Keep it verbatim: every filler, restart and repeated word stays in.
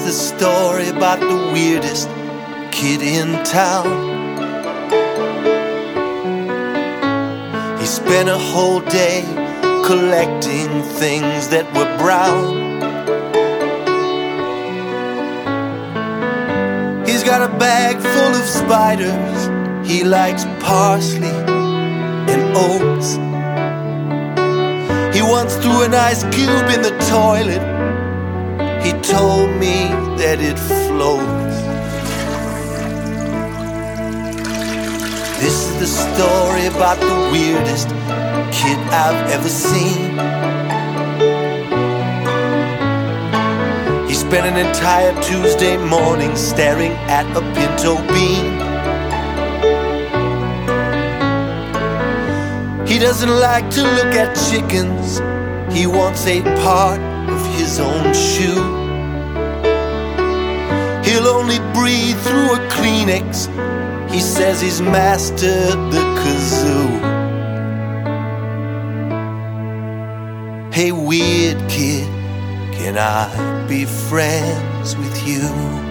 the story about the weirdest kid in town. He spent a whole day collecting things that were brown. He's got a bag full of spiders. He likes parsley and oats. He once threw an ice cube in the toilet. He told me that it floats. This is the story about the weirdest kid I've ever seen. He spent an entire Tuesday morning staring at a pinto bean. He doesn't like to look at chickens. He wants a part of his own shoe. He'll only breathe through a Kleenex. He says he's mastered the kazoo. Hey weird kid, can I be friends with you?